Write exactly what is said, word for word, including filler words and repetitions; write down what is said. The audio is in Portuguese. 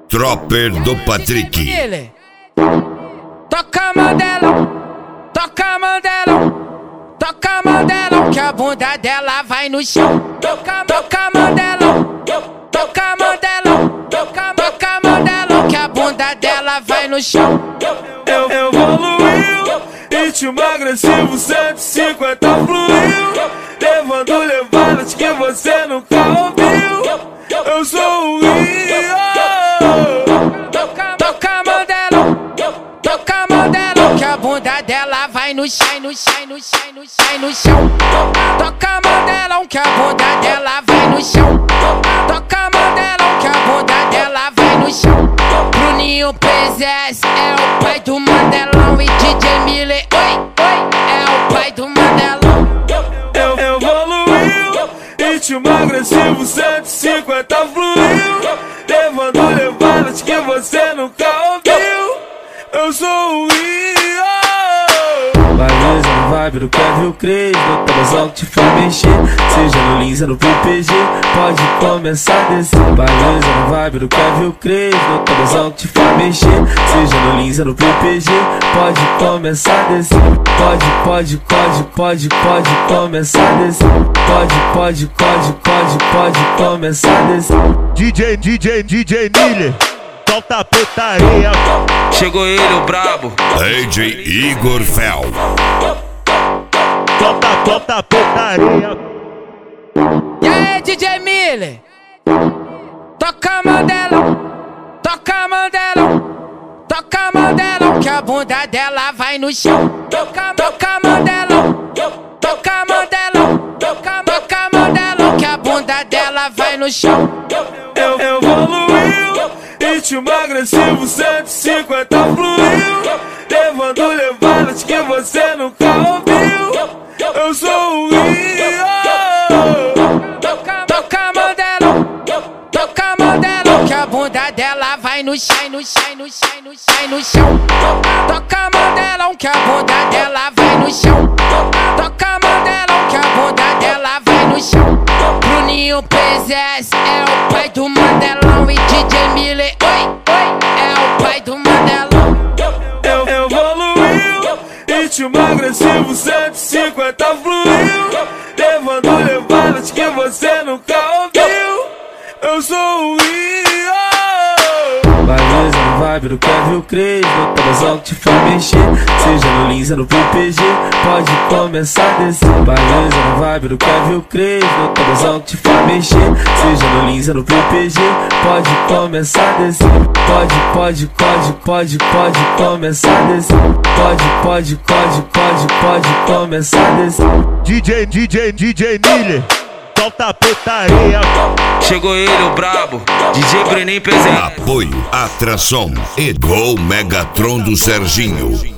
Tropper do Patrick. Toca Mandela, toca Mandela, toca Mandela, que a bunda dela vai no chão. Toca, toca Mandela, toca Mandela, toca, toca Mandela, que a bunda dela vai no chão. Eu evoluiu, ritmo agressivo, cento e cinquenta fluiu, levando levadas que você nunca ouviu. Eu sou o Rio. Toca, toca Mandela, toca Mandela, que a bunda dela vai no chão, no chão, no chão, no chão, no chão. Toca Mandela, que a bunda dela vai no chão. Toca Mandela, que a bunda dela vai no chão. Bruninho P Z S é o pai do Mandelão e D J Miller, oi, oi, é o pai do Mandelão. Eu evoluiu, ritmo agressivo, cento e cinquenta fluiu, levando levadas que você nunca ouviu. Eu sou o Rio. Valeza no vibe do Kevin Crazy, no tabuzão que te faz mexer. Seja no Lins ou no P P G, pode começar a descer. Valeza no vibe do Kevin Crazy, no tabuzão que te faz mexer. Seja no Lins ou no P P G, pode começar a descer. Pode, pode, pode, pode, pode começar a descer. Pode, pode, pode, pode, pode começar a descer. D J, D J, D J Miller, solta a putaria. Chegou ele, o brabo, D J Igor Fel. Solta, solta a putaria. E aí, D J Miller? Toca Mandela, toca Mandela, toca Mandela, que a bunda dela vai no chão. Toca, toca Mandela, toca Mandela, toca, toca Mandela, que a bunda dela vai no chão. Eu evoluiu, ritmo agressivo, cento e cinquenta fluiu, levando levadas que você nunca ouviu. Eu sou o Rio. Toca, toca Mandela, toca Mandela, que a bunda dela vai no chão, no chão, no chão, no chão, no chão. Toca Mandela, que a bunda dela vai no chão. Toca Mandela, que a bunda dela vai no chão. Bruninho P Z S é o pai do Mandelão e D J Miller, oi, oi, é o pai do Mandelão. Eu evoluiu, ritmo agressivo, cento e cinquenta fluiu, levando levadas que você nunca ouviu. Eu sou o Rio. Valeza no vibe do Kevin Crazy, no tabuzão que te faz mexer. Seja no Lins ou no P P G, pode começar a descer. Valeza no vibe do Kevin Crazy, no tabuzão que te faz mexer. Seja no Lins ou no P P G, pode começar a descer. Pode, pode, pode, pode, pode começar a descer. Pode, pode, pode, pode, pode começar a descer. D J, D J, D J Miller, solta a putaria. chegou ele, o brabo, D J Bruninho P Z S. Apoio, atração e Gol Megatron do Serginho.